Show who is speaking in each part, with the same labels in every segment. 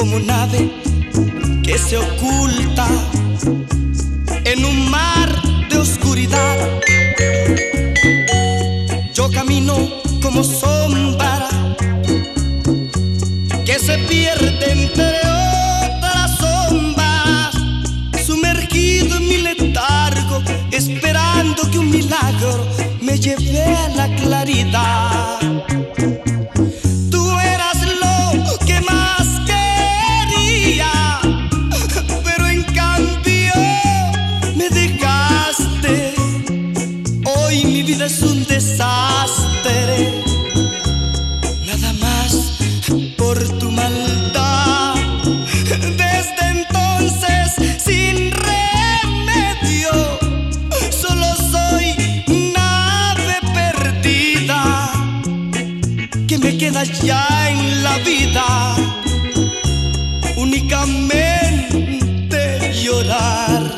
Speaker 1: como nave que se oculta en un mar de oscuridad. Yo camino como sombra que se pierde entre otras sombras, sumergido en mi letargo, esperando que un milagro me lleve a la claridad. Tú eras lo que más quería, pero en cambio me dejaste. Hoy mi vida es un desastre, nada más por tu maldad. Desde entonces, sin remedio, solo soy nave perdida que me queda ya en la vida únicamente llorar.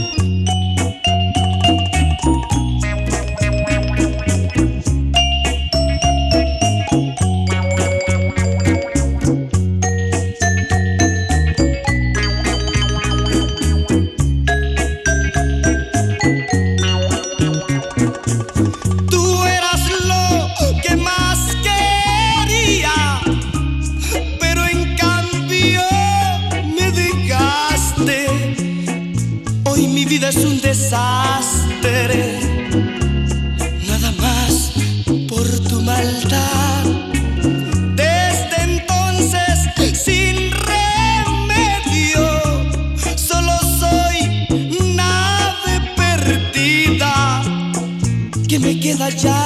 Speaker 1: Tú eras lo que más quería, pero en cambio me dejaste. Hoy mi vida es un desastre, nada más por tu maldad. Desde entonces, sin remedio, solo soy nave perdida que me queda ya